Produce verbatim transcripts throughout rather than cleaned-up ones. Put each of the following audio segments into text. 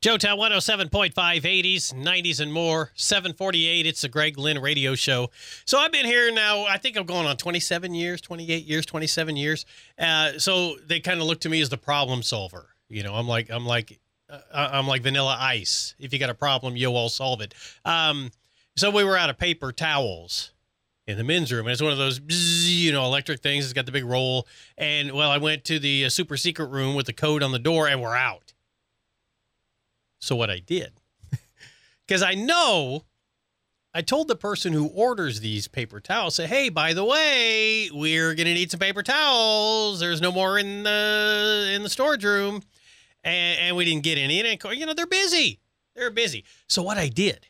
Joetown one oh seven point five, eighties, nineties, and more. seven forty-eight, it's the Greg Lynn Radio Show. So I've been here now, I think I'm going on twenty-seven years, twenty-eight years, twenty-seven years. Uh, so they kind of look to me as the problem solver. You know, I'm like, I'm like, uh, I'm like Vanilla Ice. If you got a problem, you'll all solve it. Um, so we were out of paper towels in the men's room, and it's one of those, bzz, you know, electric things. It's got the big roll. And, well, I went to the uh, super secret room with the code on the door, and we're out. So what I did, because I know, I told the person who orders these paper towels, say, hey, by the way, we're going to need some paper towels. There's no more in the in the storage room. And, and we didn't get any. And, you know, they're busy. They're busy. So what I did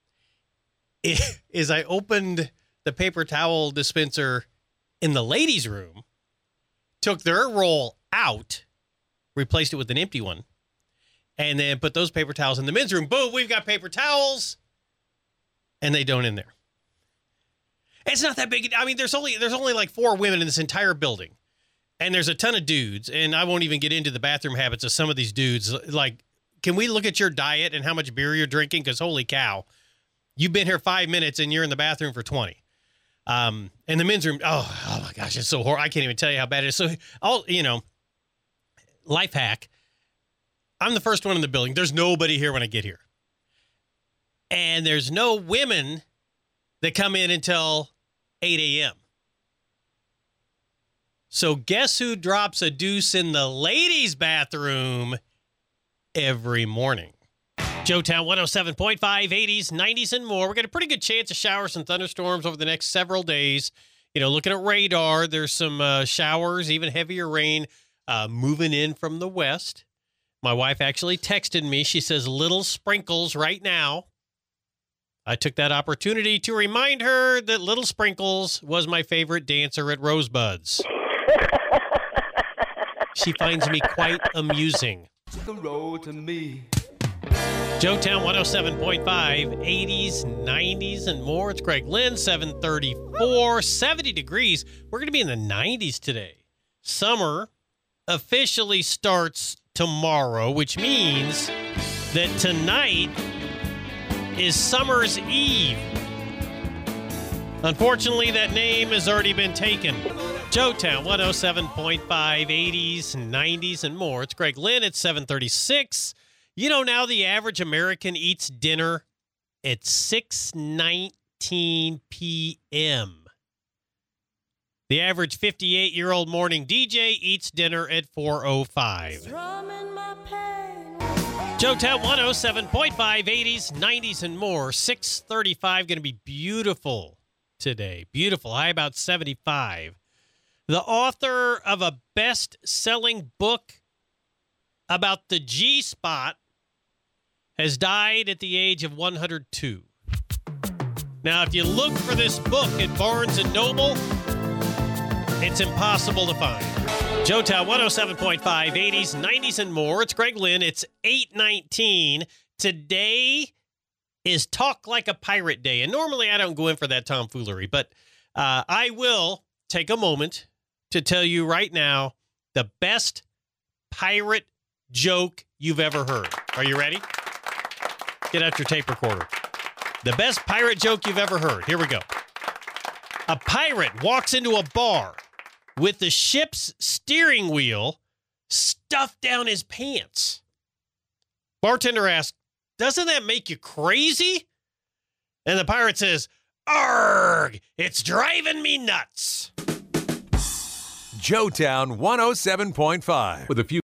is I opened the paper towel dispenser in the ladies' room, took their roll out, replaced it with an empty one, and then put those paper towels in the men's room. Boom, we've got paper towels. And they don't in there. It's not that big. I mean, there's only there's only like four women in this entire building. And there's a ton of dudes. And I won't even get into the bathroom habits of some of these dudes. Like, can we look at your diet and how much beer you're drinking? Because holy cow, you've been here five minutes and you're in the bathroom for twenty. Um, and the men's room, oh, oh my gosh, it's so horrible. I can't even tell you how bad it is. So, I'll, you know, life hack. I'm the first one in the building. There's nobody here when I get here. And there's no women that come in until eight a.m. So guess who drops a deuce in the ladies' bathroom every morning? Joetown one oh seven point five, eighties, nineties, and more. We're got a pretty good chance of showers and thunderstorms over the next several days. You know, looking at radar, there's some uh, showers, even heavier rain uh, moving in from the west. My wife actually texted me. She says, little sprinkles right now. I took that opportunity to remind her that Little Sprinkles was my favorite dancer at Rosebuds. She finds me quite amusing. The road to me. Joetown one oh seven point five, eighties, nineties, and more. It's Greg Lynn, seven thirty-four, seventy degrees. We're going to be in the nineties today. Summer officially starts tomorrow, which means that tonight is Summer's Eve. Unfortunately, that name has already been taken. Joetown one oh seven point five, eighties, nineties, and more. It's Greg Lynn at seven thirty-six. You know, now the average American eats dinner at six nineteen p.m. The average fifty-eight-year-old morning D J eats dinner at four oh five. Joetown one oh seven point five, eighties, nineties, and more. six thirty-five, going to be beautiful today. Beautiful. High about seventy-five. The author of a best-selling book about the G-spot has died at the age of one hundred two. Now, if you look for this book at Barnes and Noble, it's impossible to find. Joetown one oh seven point five, eighties, nineties, and more. It's Greg Lynn. It's eight nineteen. Today is Talk Like a Pirate Day. And normally I don't go in for that tomfoolery, but uh, I will take a moment to tell you right now the best pirate joke you've ever heard. Are you ready? Get out your tape recorder. The best pirate joke you've ever heard. Here we go. A pirate walks into a bar with the ship's steering wheel stuffed down his pants. Bartender asks, doesn't that make you crazy? And the pirate says, arg, it's driving me nuts. Joetown one oh seven point five with a few